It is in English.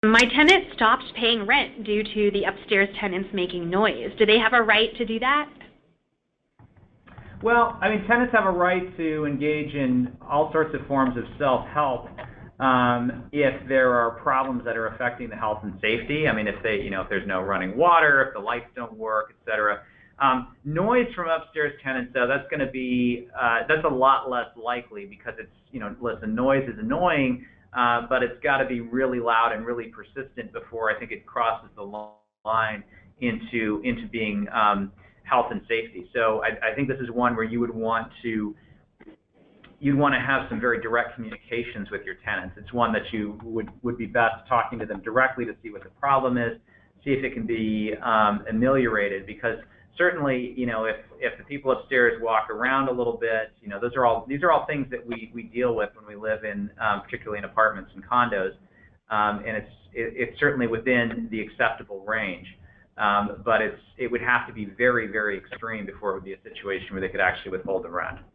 My tenant stopped paying rent due to the upstairs tenants making noise. Do they have a right to do that? Well, I mean, tenants have a right to engage in all sorts of forms of self-help if there are problems that are affecting the health and safety. I mean, if there's no running water, if the lights don't work, etc. Noise from upstairs tenants, though, that's going to be that's a lot less likely because listen, noise is annoying, but it's got to be really loud and really persistent before I think it crosses the line into being health and safety. So I think this is one where you'd want to have some very direct communications with your tenants. It's one that you would be best talking to them directly to see what the problem is, see if it can be ameliorated, because certainly, if the people upstairs walk around a little bit, these are all things that we deal with when we live in, particularly in apartments and condos, and it's certainly within the acceptable range. But it would have to be very, very extreme before it would be a situation where they could actually withhold the rent.